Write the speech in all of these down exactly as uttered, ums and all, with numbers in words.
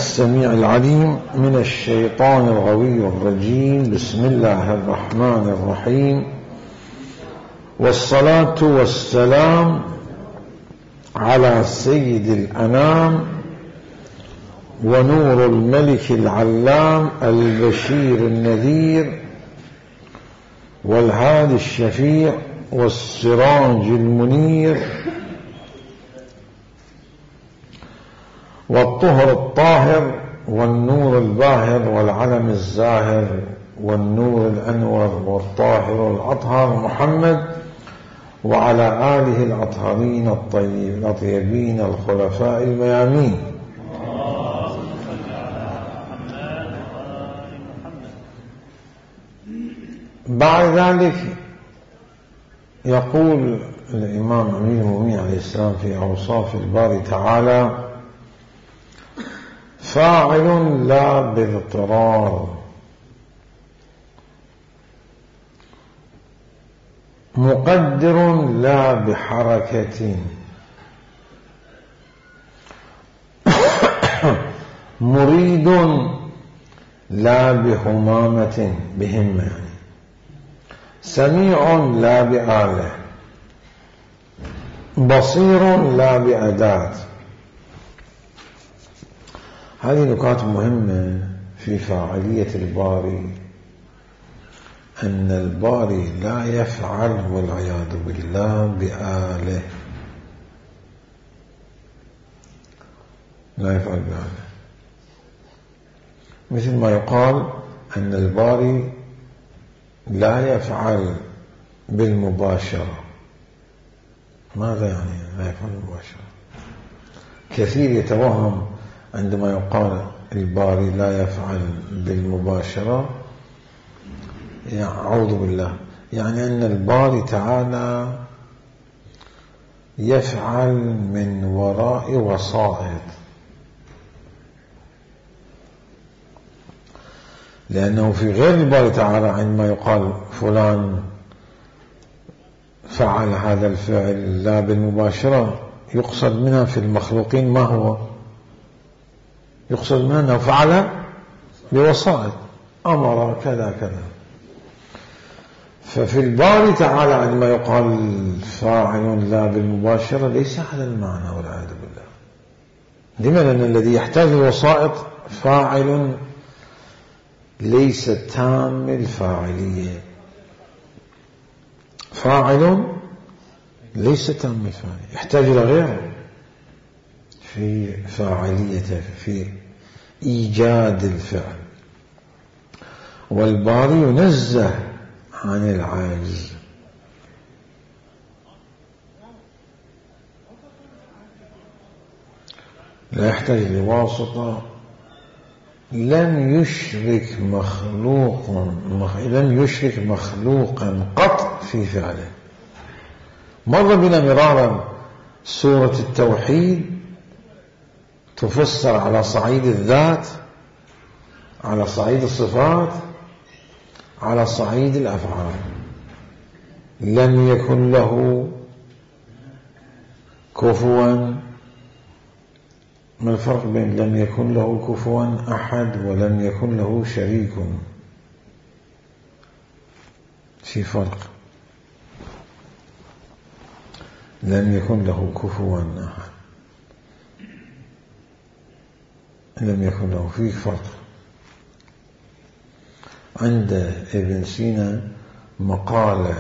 السميع العليم من الشيطان الغوي الرجيم. بسم الله الرحمن الرحيم، والصلاة والسلام على سيد الأنام ونور الملك العلام البشير النذير والهادي الشفيع والسراج المنير والطهر الطاهر والنور الباهر والعلم الزاهر والنور الأنور والطاهر الأطهر محمد وعلى آله الأطهرين الطيبين الخلفاء الميامين. بعد ذلك يقول الإمام أمير المؤمنين عليه السلام في أوصاف الباري تعالى: فاعل لا باضطرار، مقدر لا بحركة، مريد لا بهمامة بهمة، يعني سميع لا بآلة، بصير لا بأداة. هذه نقاط مهمة في فاعلية الباري، أن الباري لا يفعل والعياذ بالله بآله، لا يفعل بآله، مثل ما يقال أن الباري لا يفعل بالمباشرة. ماذا يعني لا يفعل بالمباشرة؟ كثير يتوهم عندما يقال الباري لا يفعل بالمباشرة، أعوذ بالله، يعني أن الباري تعالى يفعل من وراء وسائط، لأنه في غير الباري تعالى عندما يقال فلان فعل هذا الفعل لا بالمباشرة، يقصد منها في المخلوقين ما هو؟ يقصد منها أنه فعل بوسائط، أمر كذا كذا. ففي الباري تعالى عندما يقال فاعل لا بالمباشرة ليس على المعنى والعياذ بالله. لماذا؟ لأن الذي يحتاج الوسائط فاعل ليس تام الفاعلية، فاعل ليس تام الفاعلية، يحتاج إلى غيره في فاعليته، في إيجاد الفعل. والباري ينزه عن العاجز، لا يحتاج لواسطة. لم يشرك مخلوق لم يشرك مخلوقا قط في فعله. مر بنا مرارا سورة التوحيد تفسر على صعيد الذات، على صعيد الصفات، على صعيد الأفعال. لم يكن له كفوا. ما الفرق بين لم يكن له كفوا أحد ولم يكن له شريك؟ في فرق. لم يكن له كفوا أحد، لم يكن له، في فرق. عند ابن سينا مقالة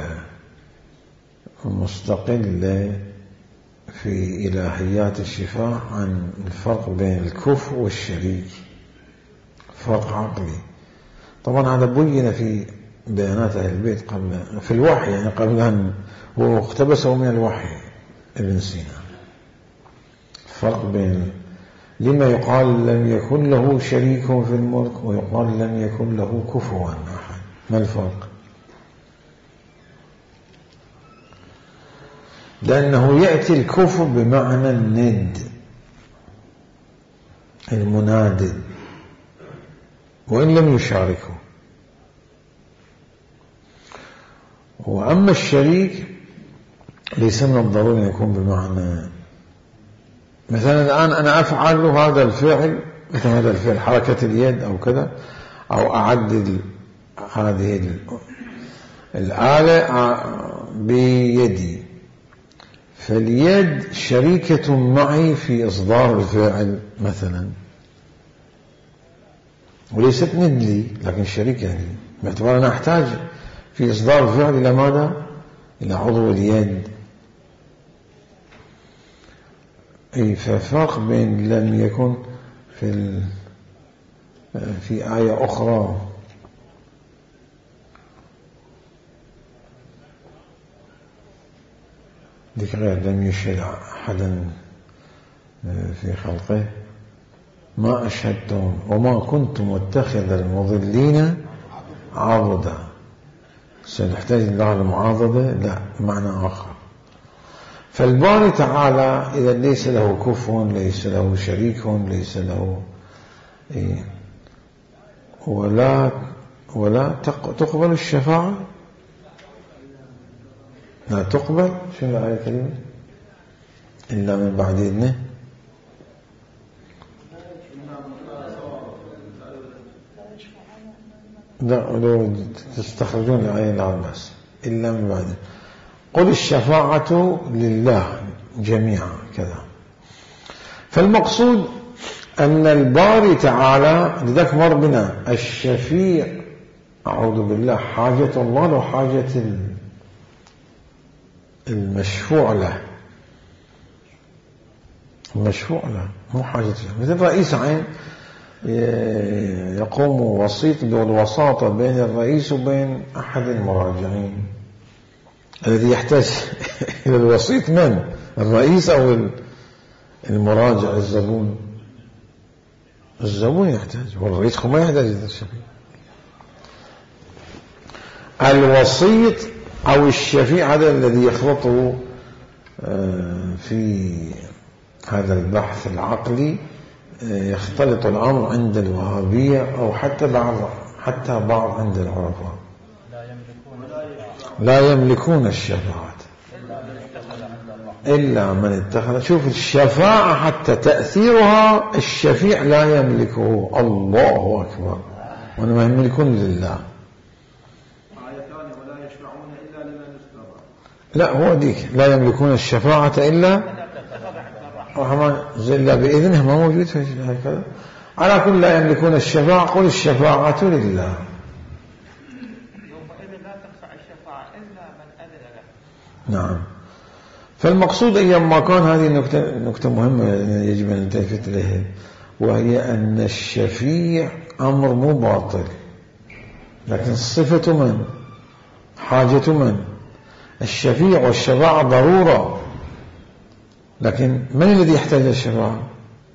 مستقلة في إلهيات الشفاء عن الفرق بين الكفء والشريك، فرق عقلي. طبعا هذا بين في بيانات أهل البيت قبل في الوحي، يعني قبل أن هو اقتبسه من الوحي ابن سينا. فرق بين لما يقال لم يكن له شريك في الملك ويقال لم يكن له كفوا أحد. ما الفرق؟ لأنه يأتي الكفو بمعنى الند، المنادي، وإن لم يشاركه. وأما الشريك ليس من الضروري أن يكون بمعنى، مثلا الآن أنا أفعل هذا الفعل مثل هذا الفعل حركة اليد أو كذا، أو أعدل هذه الآلة بيدي، فاليد شريكة معي في إصدار الفعل مثلا، وليست ند لي لكن شريكة لي، باعتبار أنا أحتاج في إصدار الفعل إلى ماذا؟ إلى عضو اليد. أي ففرق بين لم يكن في في آية أخرى ذكر لم يشهد أحدا في خلقه ما أشهدتهم وما كنت متخذ المضلين عضدا. سنحتاج إلى المعاضدة؟ لا، معنى آخر. فالباري تعالى إذا ليس له كفء، ليس له شريك، ليس له إيه، ولا ولا تقبل الشفاعة، لا تقبل. شنو الآية الكريمة؟ إلا من بعد إذنه. لا، لو تستخرجون الآية لا بأس، إلا من بعد. قل الشفاعة لله جميعا كذا. فالمقصود أن الباري تعالى لذلك مر بنا الشفيع، أعوذ بالله، حاجة الله وحاجة المشفوع له، المشفوع له مو حاجة. مثل رئيس عين يقوم وسيط بالوساطة بين الرئيس وبين أحد المراجعين، الذي يحتاج إلى الوسيط من؟ الرئيس أو المراجع الزبون؟ الزبون يحتاج، والرئيس ما يحتاج إلى الشفيع. الوسيط أو الشفيع هذا الذي يخلطه في هذا البحث العقلي، يختلط الأمر عند الوهابية أو حتى بعض حتى بعض عند العرفاء. لا يملكون الشفاعة إلا من اتخذ. شوف الشفاعة حتى تأثيرها الشفيع لا يملكه. الله أكبر. وإنما يملكون لله. لا، هو ديك لا يملكون الشفاعة إلا الرحمن إلا بإذنه، ما موجود في هكذا. على كل لا يملكون الشفاعة. قل الشفاعة لله. نعم. فالمقصود أيام ما كان، هذه النكتة نكتة مهمة يجب أن نلتفت إليها، وهي أن الشفيع أمر مو باطل، لكن صفة من؟ حاجة من؟ الشفيع والشفاعة ضرورة، لكن من الذي يحتاج الشفاعة؟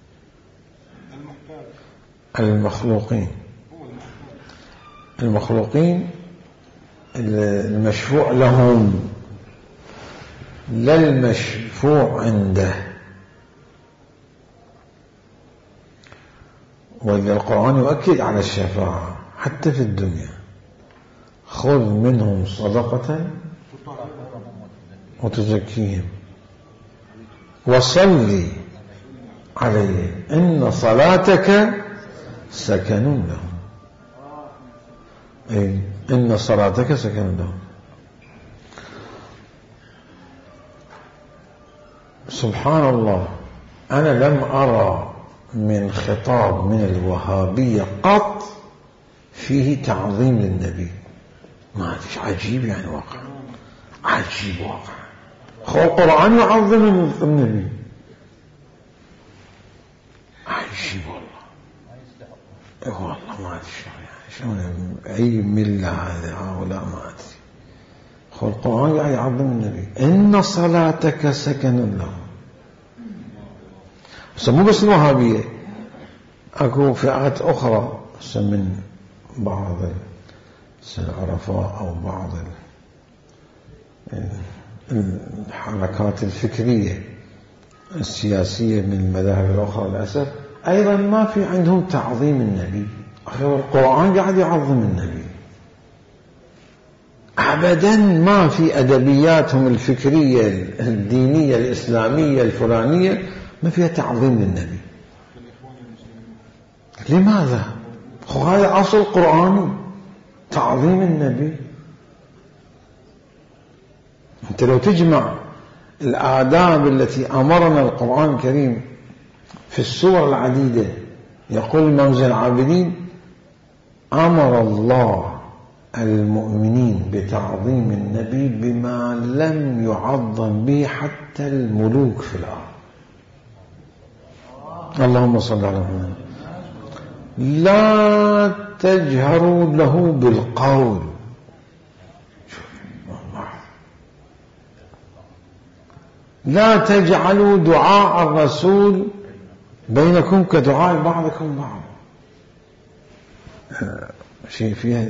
المخلوقين. المخلوقين المشفوع لهم، لا المشفوع عنده. وإذا القرآن يؤكد على الشفاعة حتى في الدنيا، خذ منهم صدقة وتزكيهم وصلي عليهم إن صلاتك سكن لهم. أي إن صلاتك سكن لهم. سبحان الله، أنا لم أرى من خطاب من الوهابية قط فيه تعظيم للنبي. ما فيش. عجيب يعني، واقع عجيب واقع. هو القرآن يعظم النبي. عجيب والله. والله ما أدري شلون أي ملة هذه هؤلاء، ما أدري. هو القرآن يعني يعظم النبي. إن صلاتك سكن لهم. مو بس الوهابية، أكو فئات أخرى من بعض العرفاء أو بعض الحركات الفكرية السياسية من المذاهب الأخرى للأسف أيضا ما في عندهم تعظيم النبي. أخير القرآن قاعد يعظم النبي أبدا. ما في أدبياتهم الفكرية الدينية الإسلامية الفلانية ما فيها تعظيم للنبي. لماذا؟ هذا أصل قرآني، تعظيم النبي. أنت لو تجمع الآداب التي أمرنا القرآن الكريم في السور العديدة، يقول الإمام زين العابدين: أمر الله المؤمنين بتعظيم النبي بما لم يعظم به حتى الملوك في الأرض. اللهم صل على محمد. لا تجهروا له بالقول، لا تجعلوا دعاء الرسول بينكم كدعاء بعضكم بعض. شيء فيها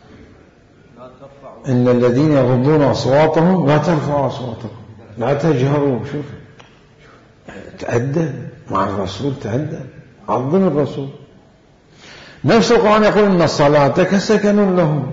إن الذين يغضون أصواتهم لا ترفعوا أصواتكم لا تجهروا. شوف تأدب مع الرسول، تأدب، عظم الرسول. نفس القرآن يقول: إن صلاتك سكن لهم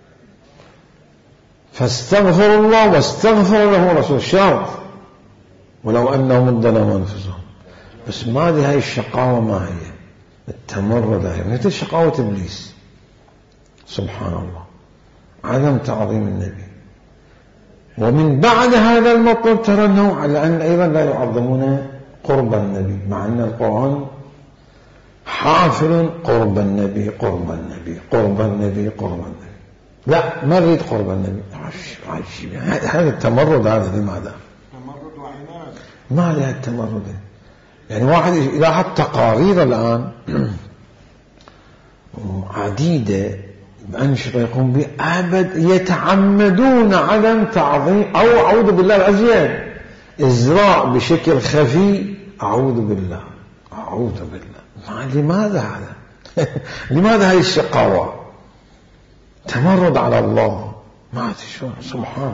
فاستغفروا الله واستغفر له الرسول. شرط: ولو أنهم ظلموا أنفسهم. بس ما هذه هاي الشقاوة، ما هي التمرد، هي مثل شقاوة إبليس. سبحان الله، عدم تعظيم النبي. ومن بعد هذا المطلب ترى أنه على أن أيضا لا يعظمون قرب النبي، مع أن القرآن حافل قرب النبي قرب النبي قرب النبي قرب النبي. لا، ما نريد قرب النبي. عجيب هذا التمرد. هذا لماذا؟ تمرد وعناد. ما لها التمرد. يعني واحد يلاحظ تقارير الآن عديدة بأنشطة يقوم بأبد يتعمدون عدم تعظيم، أو أعوذ بالله العزيز إزراء بشكل خفي. أعوذ بالله أعوذ بالله. لماذا هذا؟ لماذا هذه الشقاوة؟ تمرد على الله. ما تشوف سبحان.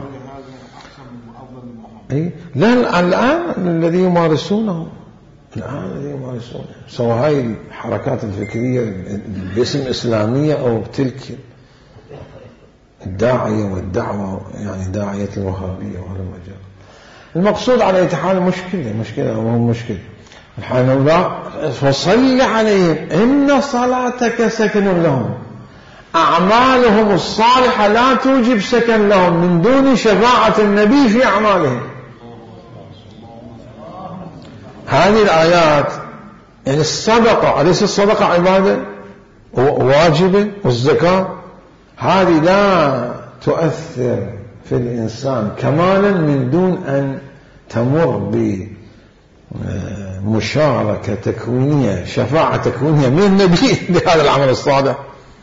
أي لا، الآن الذي يمارسونه الآن الذي يمارسونه سواء هاي الحركات الفكرية باسم إسلامية أو تلك الداعية والدعوة، يعني داعية الوهابية وهذا المجال. المقصود على أي حال مشكلة مشكلة وهم مشكلة. الحين لا فصل عليهم إن صلاتك سكن لهم. أعمالهم الصالحة لا توجب سكن لهم من دون شفاعة النبي في أعمالهم. هذه الآيات يعني الصدقة، أليس الصدقة عبادة واجبة؟ والزكاة هذه لا تؤثر في الإنسان كمالا من دون أن تمر بمشاركة تكوينية، شفاعة تكوينية من النبي لهذا العمل الصالح.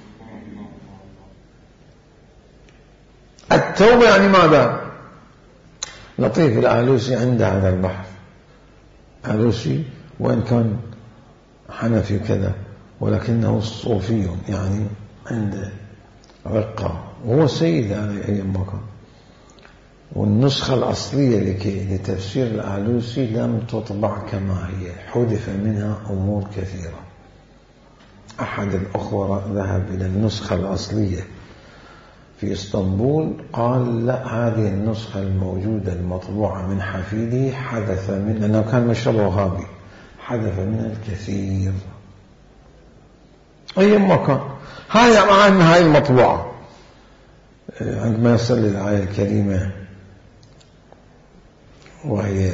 التوبة يعني ماذا؟ لطيف الآلوسي عنده هذا البحث. آلوسي وإن كان حنفي كذا ولكنه صوفي، يعني عنده رقة، وهو سيد على أي مكان. والنسخة الأصلية لتفسير الآلوسي لم تطبع كما هي، حذف منها أمور كثيرة. أحد الأخوة ذهب إلى النسخة الأصلية في اسطنبول، قال لا، هذه النسخة الموجودة المطبوعة من حفيده حدث من، لأنه كان مشروع وهابي، حدث منها الكثير. أي مكان هاي مع أن هاي المطبوعة عندما يصل الآية الكريمة وهي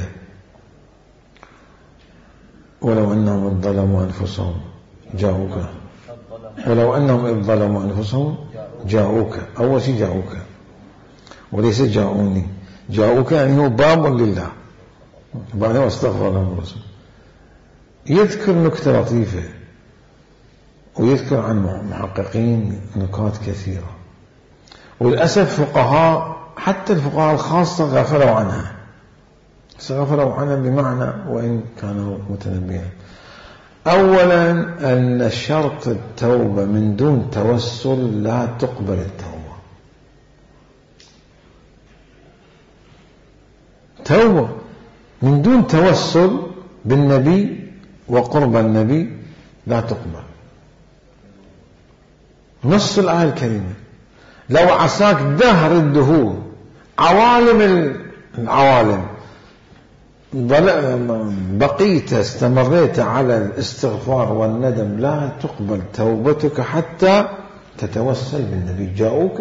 ولو أنهم إذ ظلموا أنفسهم جاءوك، ولو أنهم إذ ظلموا أنفسهم جاءوك. أول شيء جاءوك وليس جاءوني. جاءوك يعني هو باب لله، بعدين واستغفر لهم الرسول. يذكر نكتة لطيفة ويذكر عن محققين نكات كثيرة، وللأسف فقهاء حتى الفقهاء الخاصة غفلوا عنها. غفلوا عنها بمعنى وإن كانوا متنبهين. أولا أن شرط التوبة من دون توسل لا تقبل التوبة. توبة من دون توسل بالنبي وقرب النبي لا تقبل. نص الآية الكريمة: لو عساك دهر الدهور عوالم العوالم بقيت استمريت على الاستغفار والندم لا تقبل توبتك حتى تتوسل بالنبي. جاءوك،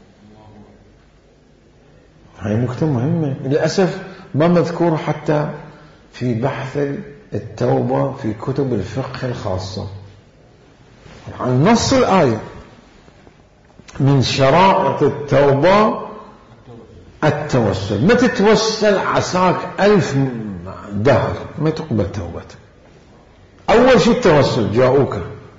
هاي نقطة مهمة للأسف ما مذكور حتى في بحث التوبة في كتب الفقه الخاصة عن نص الآية. من شرائط التوبة التوسل، ما تتوسل عساك ألف دهر ما تقبل توبتك. أول شيء التوسل، جاءوك.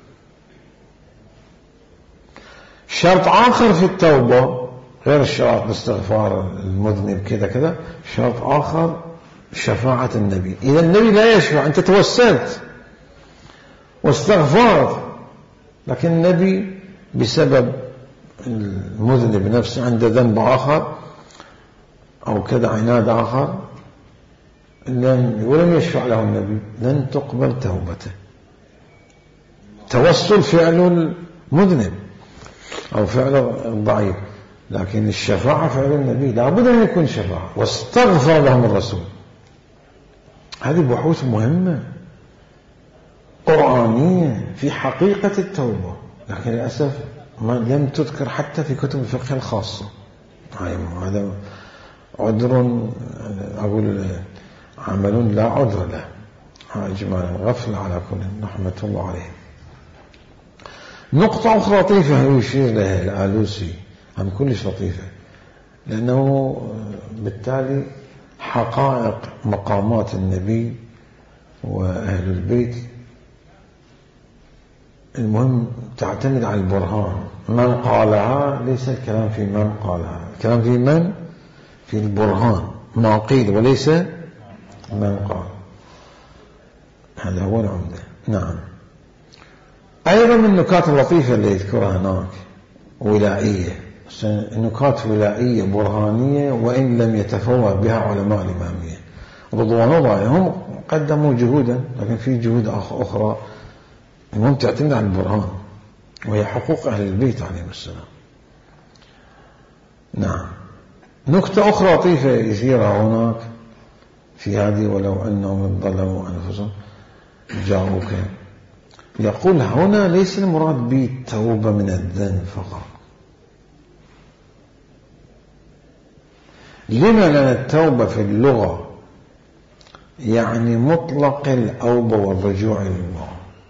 شرط آخر في التوبة غير الشرط الاستغفار المذنب كذا كذا، شرط آخر شفاعة النبي. إذا النبي لا يشفع، أنت توسلت واستغفرت، لكن النبي بسبب المذنب نفسه عنده ذنب آخر أو كذا عناد آخر ولم يشفع له النبي، لن تقبل توبته. توسل فعل المذنب أو فعل الضعيف، لكن الشفاعة فعل النبي لا بد أن يكون شفاعة. واستغفر لهم الرسول. هذه بحوث مهمة قرآنية في حقيقة التوبة، لكن للأسف ما لم تذكر حتى في كتب الفقه الخاصة. هذا عذر، أقول عمل لا عذر له. إجمالا غفل على كل، رحمة الله عليه. نقطة أخرى لطيفة يشير لها الآلوسي، هم كلش لطيفة، لأنه بالتالي حقائق مقامات النبي وأهل البيت المهم تعتمد على البرهان. من قالها ليس الكلام في من قالها، الكلام في من؟ في البرهان، ما قيل وليس من قال. هذا هو العمدة. نعم. أيضا من النكات اللطيفة اللي يذكرها هناك ولائية، نكات ولائية برهانية وإن لم يتفوه بها علماء الإمامية رضوان الله. هم قدموا جهودا، لكن في جهود أخرى المهم تعتمد على البرهان، وهي حقوق أهل البيت عليهم السلام. نعم. نكتة أخرى لطيفة يثيرها هناك في هذه، ولو أنهم ظلموا أنفسهم جاءوك. يقول هنا ليس المراد بالتوبة من الذنب فقط. لما؟ لأن التوبة في اللغة يعني مطلق الأوبة والرجوع إلى الله،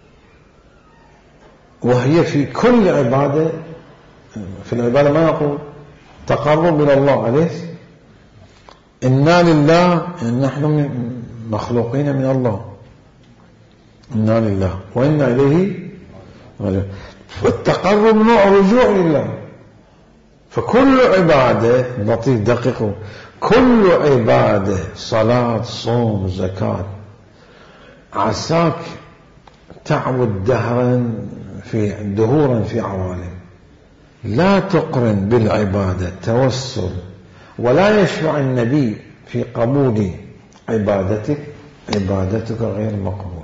وهي في كل عبادة. في العبادة ما نقول تقرب إلى الله، أليس؟ إنا لله، يعني نحن مخلوقين من الله، إنا لله وإنا إليه راجعون. والتقرب نوع رجوع لله. فكل عبادة، لطيف دقيق، كل عبادة صلاة صوم زكاة عساك تعبد دهرا في دهورا في عوالم، لا تقرن بالعبادة توسل، ولا يشفع النبي في قبول عبادتك، عبادتك غير مقبولة.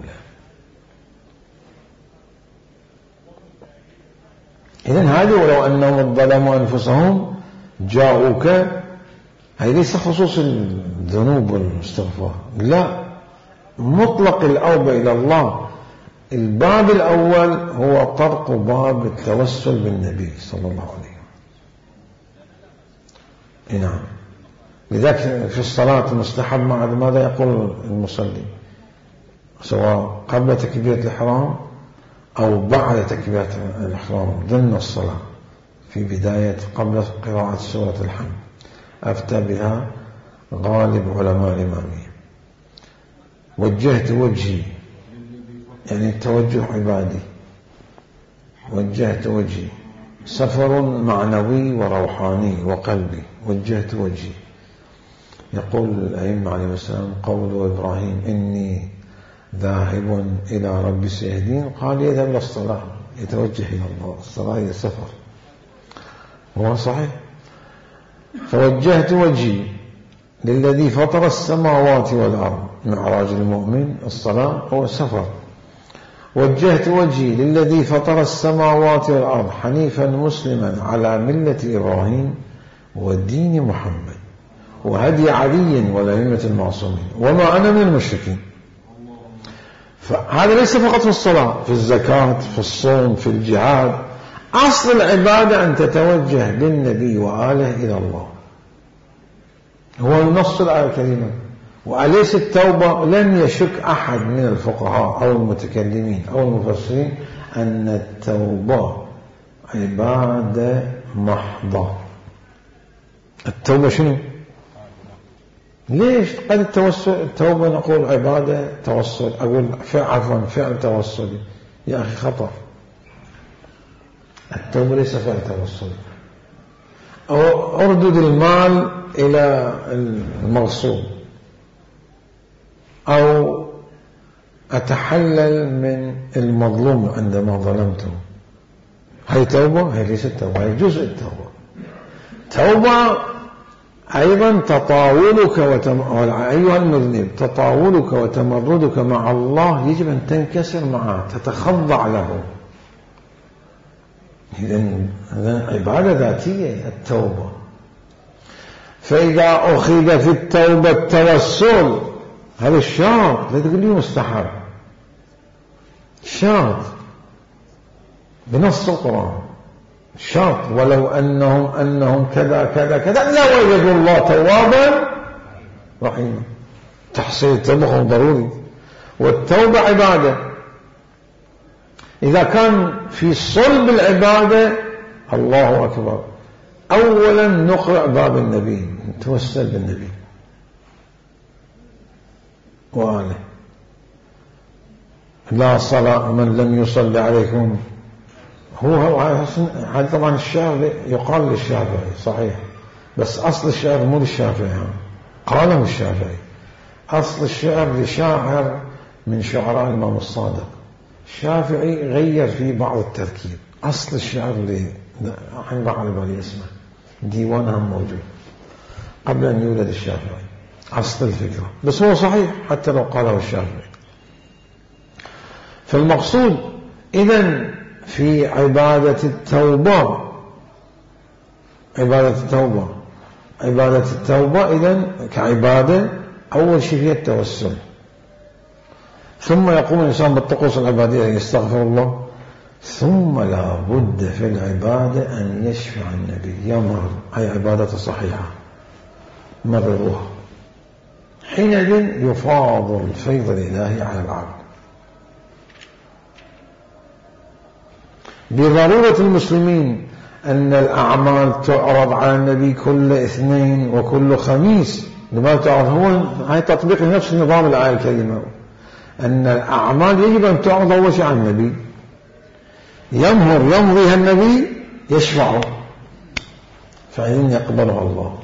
إذن هذه ولو أنهم ظلموا أنفسهم جاءوك، هذه ليس خصوص الذنوب والاستغفار، لا، مطلق الأوبة إلى الله. الباب الأول هو طرق باب التوسل بالنبي صلى الله عليه وسلم. نعم. لذلك في الصلاة مستحب مع ماذا يقول المصلي، سواء قبل تكبيرة الإحرام أو بعد تكبيرة الإحرام ضمن الصلاة، في بداية قبل قراءة سورة الحمد، أفتى بها غالب علماء الإمامية. وجهت وجهي، يعني التوجه عبادي، وجهت وجهي، سفر معنوي وروحاني وقلبي، وجهت وجهي. يقول الأئمة عليه السلام قول إبراهيم إني ذاهب إلى ربي سيهدين، قال يذهب إلى الصلاة، يتوجه إلى الله. الصلاة هي سفر، هو صحيح. فوجهت وجهي للذي فطر السماوات والأرض، معراج المؤمن الصلاة هو سفر. وجهت وجهي للذي فطر السماوات والأرض حنيفا مسلما على ملة إبراهيم ودين محمد وهدي علي والأئمة المعصومين وما أنا من المشركين. فهذا ليس فقط في الصلاة، في الزكاة، في الصوم، في الجهاد. أصل العبادة أن تتوجه بالنبي وآله إلى الله، هو نص الآية الكريمة. وأليس التوبة، لم يشك أحد من الفقهاء أو المتكلمين أو المفسرين أن التوبة عبادة محضة. التوبة شنو؟ ليش قد التوسل التوبة نقول عبادة توسل، أقول فعل عفوا فعل توسلي، يا أخي خطأ. التوبة ليس فعل توسل. أو أردد المال إلى المغصوب، أو أتحلل من المظلوم عندما ظلمته، هي توبة؟ هي ليست توبة، هي جزء التوبة. توبة أيضا تطاولك وتم... أيها المذنب، تطاولك وتمردك مع الله يجب أن تنكسر معه، تتخضع له. إذن عبادة ذاتية التوبة. فإذا أخذ في التوبة التوسل، هذا الشرط، لا تقول لي مستحب، شرط بنص القرآن، شرط. ولو أنهم أنهم كذا كذا كذا لا وجدوا الله توابا رحيما. تحصيل التوبة ضروري، والتوبة عبادة. إذا كان في صلب العبادة، الله أكبر، أولا نقرأ باب النبي، نتوسل بالنبي وآله. لا صلاة من لم يصلي عليكم. هو هذا طبعا الشعر يقال للشافعي صحيح، بس أصل الشعر مو للشافعي، قاله الشافعي. أصل الشعر لشاعر من شعراء الإمام الصادق. الشافعي غير فيه بعض التركيب. أصل الشعر اللي الحين بقى على بالي اسمه، ديوانها موجود قبل أن يولد الشافعي، أصل الفكرة، بس هو صحيح حتى لو قاله الشافعي. فالمقصود إذن في عبادة التوبة، عبادة التوبة عبادة التوبة إذن كعبادة أول شيء هي التوسل، ثم يقوم الإنسان بالطقوس العبادية يستغفر الله، ثم لا بد في العبادة أن يشفع النبي يمر، هي عبادة صحيحة مرروها، حينئذ يفاض الفيض الإلهي على العبد. بضرورة المسلمين أن الأعمال تعرض على النبي كل اثنين وكل خميس. لماذا تعرض؟ هو هاي تطبيق نفس نظام الآية الكريمة، أن الأعمال يجب أن تعرض أول شيء على النبي، يمهر يمضيها النبي يشفعه، فإن يقبلها الله.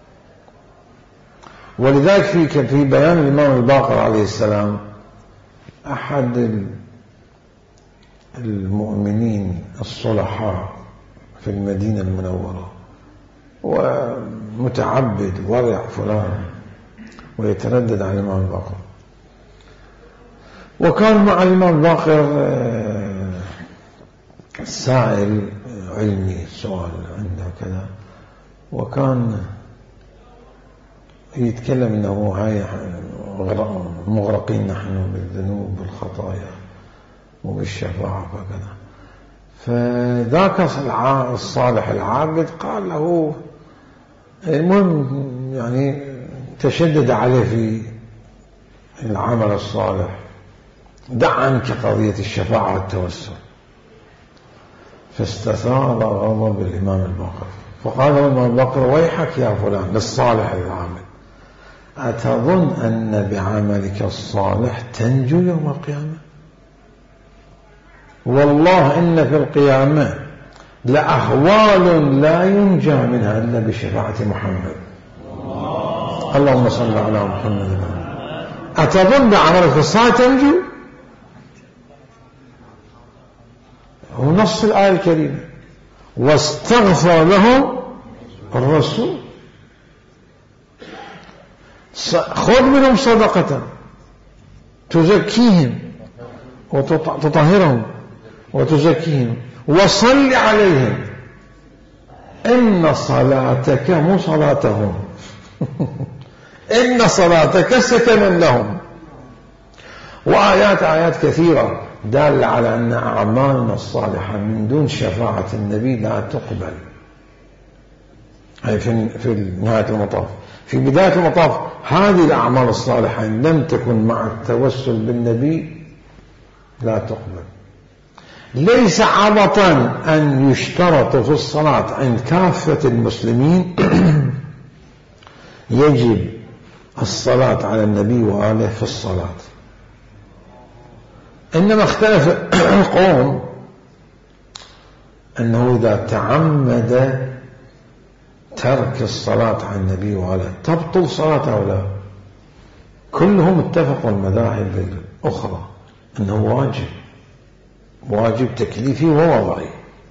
ولذلك في في بيان الإمام الباقر عليه السلام، أحد المؤمنين الصلحاء في المدينة المنورة ومتعبد ورع فلان ويتردد على الإمام الباقر، وكان مع الإمام الباقر سائل علمي سؤال عنده كذا، وكان يتكلم إنه هاي مغرقين نحن بالذنوب بالخطايا وبالشفاعة وكذا. فذاك الصالح العابد قال له، المهم يعني تشدد عليه في العمل الصالح، دع عنك قضية الشفاعة والتوسل. فاستثار غضب الإمام الباقر، فقال الإمام الباقر: ويحك يا فلان، للصالح العامل، أتظن أن بعملك الصالح تنجو يوم القيامة؟ والله إن في القيامة لأهوال لا ينجى منها إلا بشفاعة محمد. اللهم صل على محمد. أتظن بعملك الصالح تنجو؟ هو نص الآية الكريمة. واستغفر له الرسول، خذ منهم صدقة تزكيهم وتطهرهم وتزكيهم وصل عليهم إن صلاتك مو صلاتهم إن صلاتك سكن لهم. وآيات آيات كثيرة دالة على أن أعمالنا الصالحة من دون شفاعة النبي لا تقبل. أي في في نهاية المطاف، في بداية المطاف هذه الأعمال الصالحة إن لم تكن مع التوسل بالنبي لا تقبل. ليس عبطا أن يشترط في الصلاة عند كافة المسلمين يجب الصلاة على النبي وآله في الصلاة، إنما اختلف القوم أنه إذا تعمد ترك الصلاة على النبي وآله تبطل صلاته أو لا. كلهم اتفقوا المذاهب الأخرى أنه واجب، واجب تكليفي ووضعي.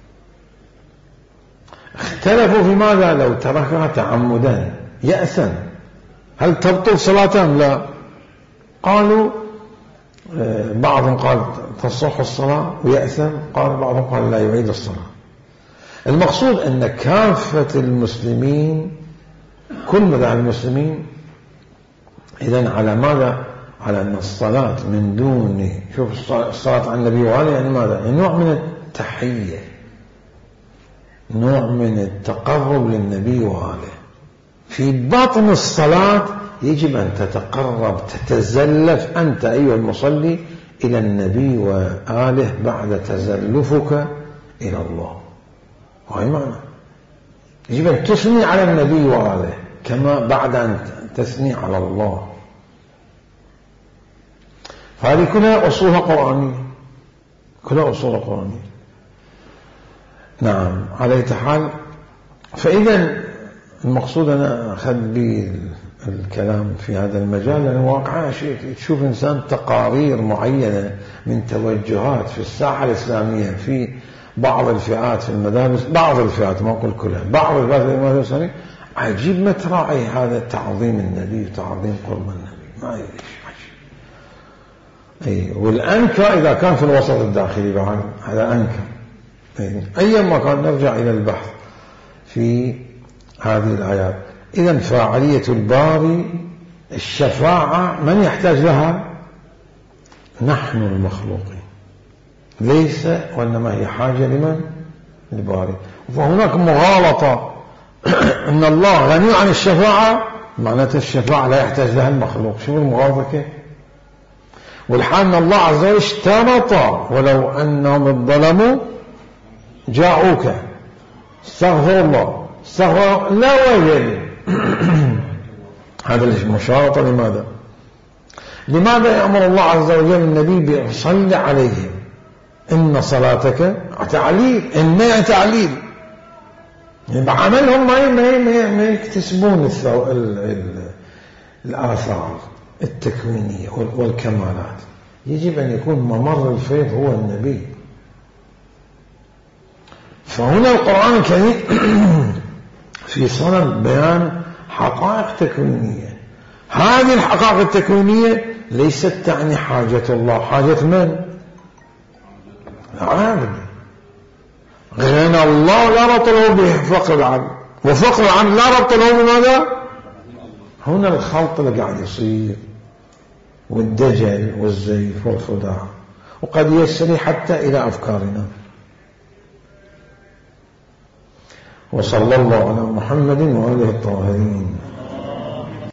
اختلفوا في ماذا لو تركها تعمدا يأثم، هل تبطل صلاتهم؟ لا. قالوا بعضهم قال تصح الصلاة ويأثم، قال بعضهم قال لا يعيد الصلاة. المقصود أن كافة المسلمين كل مذاهب المسلمين إذن على ماذا؟ على أن الصلاة من دون شوف الصلاة على النبي وآله يعني ماذا؟ يعني نوع من التحية، نوع من التقرب للنبي وآله. في بطن الصلاة يجب أن تتقرب تتزلف أنت أيها المصلي إلى النبي وآله بعد تزلفك إلى الله. وهي معنى يجب أن تثني على النبي وآله كما بعد أن تثني على الله. فهذه كلها أصولها قرآنية، كلها أصولها قرآنية. نعم على أي حال. فإذا المقصود أنا أخذ بي الكلام في هذا المجال لأنه واقعا شيء تشوف إنسان تقارير معينة من توجهات في الساحة الإسلامية في بعض الفئات في المدارس، بعض الفئات ما أقول كلها، بعض الفئات في المدارس الإسلامية عجيب ما تراعي هذا تعظيم النبي وتعظيم قرب النبي، ما يدري أي. والأنكى إذا كان في الوسط الداخلي بعد هذا أنكى. أيما كان نرجع إلى البحث في هذه الآيات. إذن فاعلية الباري الشفاعة من يحتاج لها؟ نحن المخلوقين، ليس وإنما هي حاجة لمن؟ الباري. فهناك مغالطة أن الله غني عن الشفاعة معناته الشفاعة لا يحتاج لها المخلوق. شوف المغالطة كيف. والحال أن الله عز وجل اشترط ولو أنهم ظلموا جاءوك استغفر الله استغفر لا وجل. هذا المشارطة لماذا؟ لماذا يأمر الله عز وجل النبي بصلي عليهم؟ إن صلاتك تعليل، إن تعليل بعملهم ما ما ما يكتسبون الآثار التكوينية والكمالات. يجب أن يكون ممر الفيض هو النبي. فهنا القرآن الكريم في صدد بيان حقائق تكوينية. هذه الحقائق التكوينية ليست تعني حاجة الله. حاجة من؟ العبد. غنى الله لا ربط له بفقر العبد، وفقر العبد لا ربط له بماذا؟ هنا الخلط اللي قاعد يصير والدجل والزيف والخداع، وقد يسري حتى إلى أفكارنا. وصلى الله على محمد وآله الطاهرين.